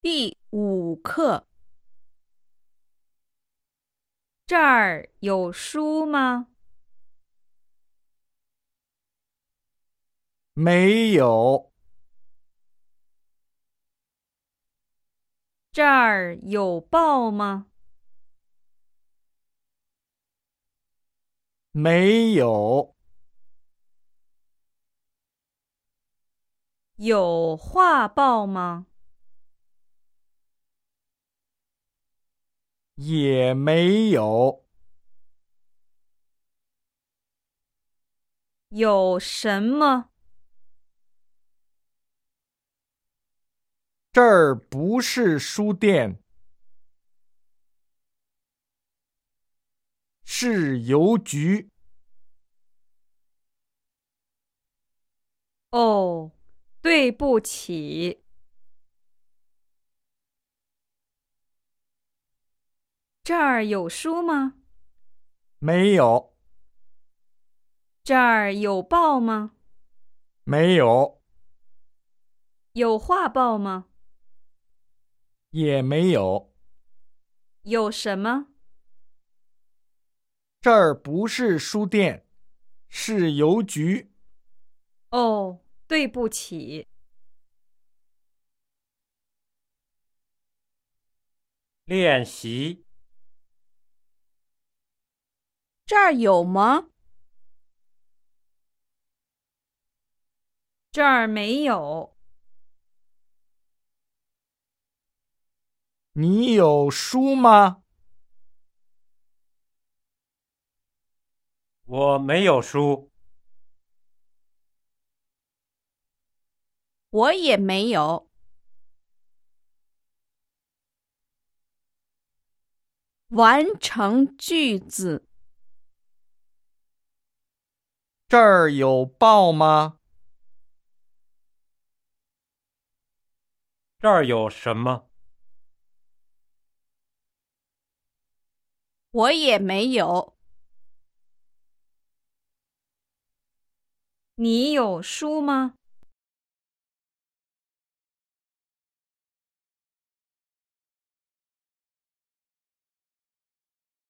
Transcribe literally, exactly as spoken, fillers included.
第五课，这儿有书吗？ 没有， 这儿有报吗？ 没有， 有画报吗？ 也没有。 有什么？ 这儿不是书店，是邮局。 哦，对不起，这儿有书吗？ 没有， 这儿有报吗？ 没有， 有画报吗？ 也没有。 有什么？ 这儿不是书店，是邮局。 哦，对不起， 练习这儿有吗？这儿没有。 你有书吗？ 我没有书， 我也没有。完成句子。 这儿有报吗？ 这儿有什么？ 我也没有。你有书吗？